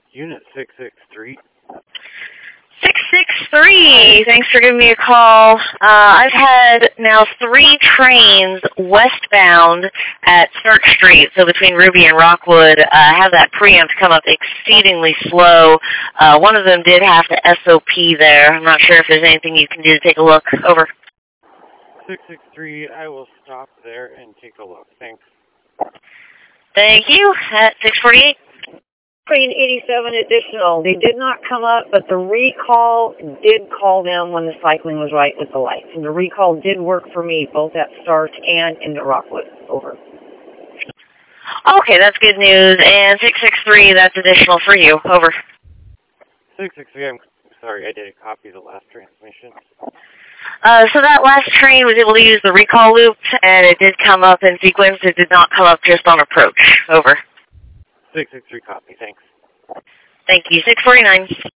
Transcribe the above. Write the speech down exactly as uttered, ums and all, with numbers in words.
Unit six six three. six six three, thanks for giving me a call. Uh, I've had now three trains westbound at Church Street, so between Ruby and Rockwood, uh, have that preempt come up exceedingly slow. Uh, one of them did have to S O P there. I'm not sure if there's anything you can do to take a look. Over. six six three, I will stop there and take a look. Thanks. Thank you. At six forty-eight. Train eighty-seven additional. They did not come up, but the recall did call them when the cycling was right with the lights. And the recall did work for me, both at Start and into Rockwood. Over. Okay, that's good news. And six six three, that's additional for you. Over. six six three, I'm sorry, I didn't copy the last transmission. Uh, so that last train was able to use the recall loop, and it did come up in sequence. It did not come up just on approach. Over. six six three, copy, thanks. Thank you. six forty-nine.